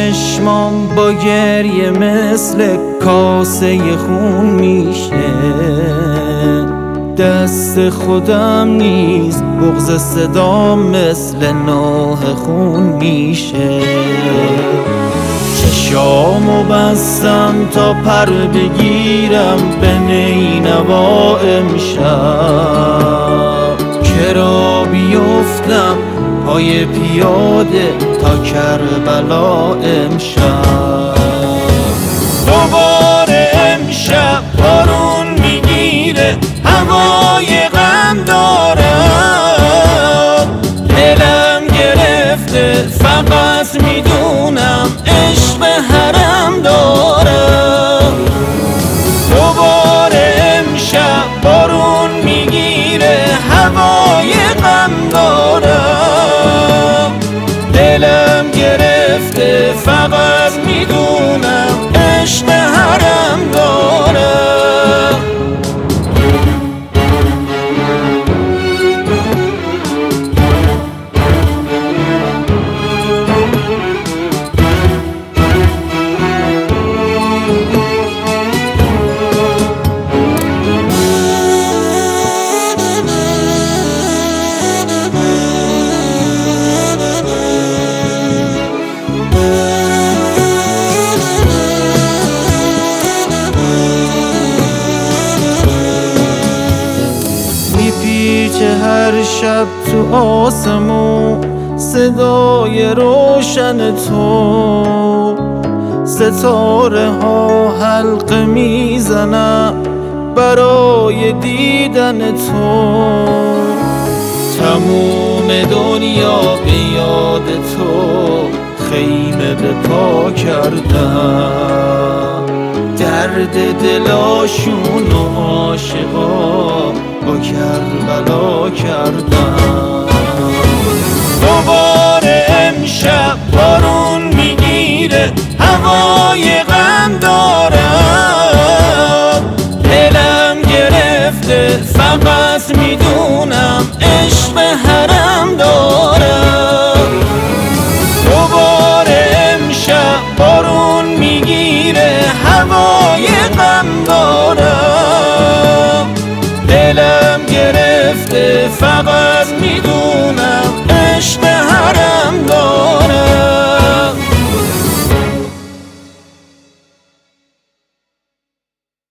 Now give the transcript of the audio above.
چشمام با گریه مثل کاسه خون میشه، دست خودم نیست بغض صدا مثل نوح خون میشه. چشامو بستم تا پر بگیرم به نینوا امشب، کرا بیفتم پای پیاده تا کربلا امشب. دوباره امشب بارون میگیره، هوای غم دارم، دلم گرفته فقط میدونم عشق حرم دارم. دوباره امشب بارون میگیره، هوای غم دارم، دلم گرفته فقط میدونم عشق حرم دارم. میپیچه هر شب تو آسمون صدای روشن تو، ستاره ها حلقه میزنن برای دیدن تو. تموم دنیا به یاد تو خیمه به پا کردن، درد دلاشون و عاشقا با کربلا کردن. دوباره امشب بارون میگیره، هوای غم دارم، دلم گرفته فقط میدونم عشق حرم دارم. دوباره امشب بارون میگیره، هوای غم دارم، دلم گرفته فقط میدونم